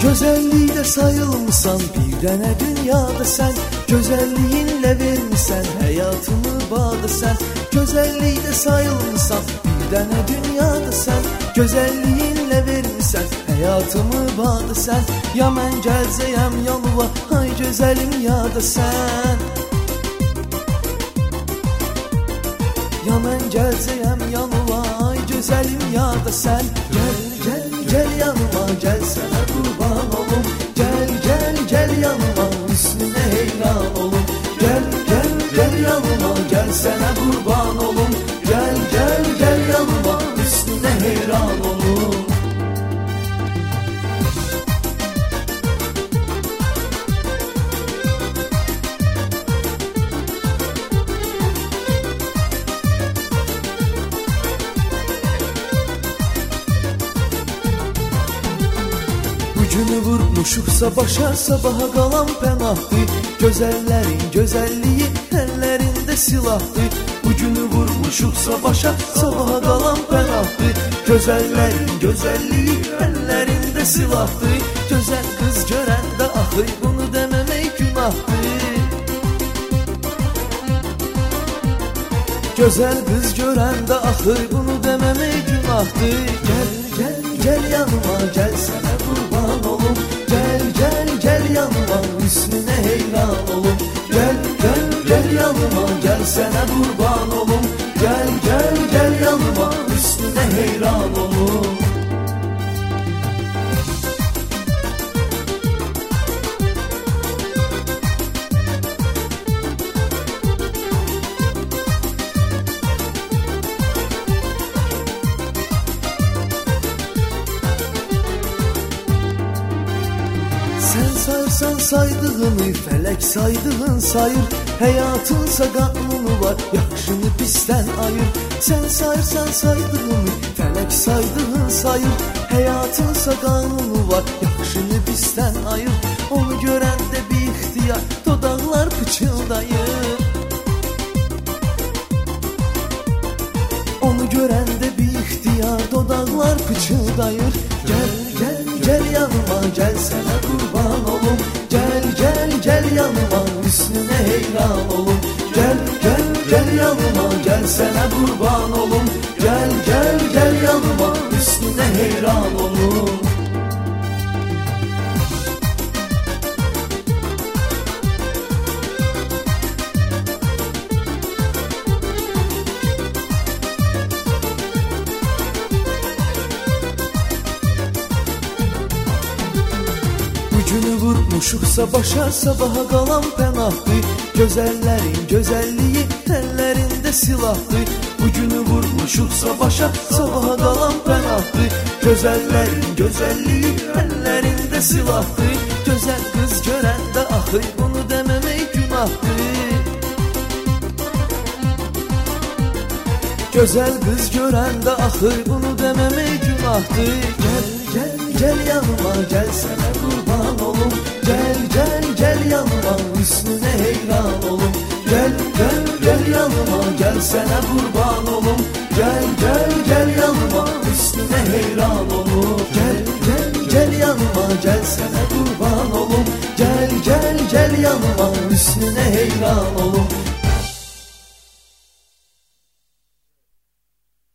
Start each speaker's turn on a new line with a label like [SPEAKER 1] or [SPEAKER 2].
[SPEAKER 1] Gözəllikdə sayılmısan bir dənə dünyada sən, gözəlliyinlə vermisən həyatımı badə sən. Gözəllikdə sayılmısan bir dənə dünyada sən, gözəlliyinlə vermisən həyatımı badə sən. Ya mən gəlsəyəm yanıva, ay gözəlim yada sən. Ya mən gəlsəyəm yanıva, ay gözəlim yada sən. Gəl, gəl, gəl yanıma, gəl sənə qurban olum. Gəl, gəl, gəl yanıma, üstünə heyran olum. Gəl, gəl, gəl yanıma, gəl sənə qurban olum. Gəl, gəl, gəl yanıma, üstünə heyran olum. Günü vurmuşuqsa başa, sabaha qalan pənahdır. Gözəllərin gözəlliyi əllərində silahdır. Bu günü vurmuşuqsa başa, sabaha qalan pənahdır. Gözəllərin gözəlliyi əllərində silahdır. Gözəl qız görəndə axı bunu deməmək günahdır. Gözəl qız görəndə axı bunu deməmək günahdır. Gəl, gəl, gəl yanıma, gəl sənə qurban olum. Gəl, gəl, gəl yanıma, üstünə heyran olum. Gəl, gəl, gəl yanıma, gəl sənə qurban olum. Gəl, gəl, gəl yanıma, üstünə heyran olum. Sen sayırsan saydığını, felek saydığın sayır. Həyatınsa qanunu var, yaxşını pisdən ayır. Sen sayırsan saydığını, felek saydığın sayır. Həyatınsa qanunu var, yaxşını pisdən ayır. Onu görəndə bir ixtiyar, dodaqlar pıçıldayır. Onu görəndə bir ixtiyar, dodaqlar pıçıldayır. Gəl, gəl, gəl yanıma, gəl sənə qurban olum. Gəl, gəl, gəl yanıma, üstünə heyran olum. Gəl, gəl, gəl yanıma, gəl sənə qurban olum. Gəl, gəl, gəl yanıma, üstünə heyran olum. Günü vurmuşuqsa başa, sabaha qalan pənahdır. Gözəllərin gözəlliyi əllərində silahdır. Bu günü vurmuşuqsa başa, sabaha qalan pənahdır. Gözəllərin gözəlliyi əllərində silahdır. Gözəl qız görəndə axı bunu deməmək günahdır. Gözəl qız görəndə axı bunu deməmək günahdır. Gəl, gəl, gəl yanıma, gəl sənə qurban olum. Gəl, gəl, gəl yanıma, üstünə heyran olum. Gəl, gəl, gəl yanıma, gəl sənə qurban olum. Gəl, gəl, gəl yanıma, üstünə heyran olum. Gəl, gəl, gəl yanıma, gəl sənə qurban olum. Gəl, gəl, gəl yanıma, üstünə heyran olum.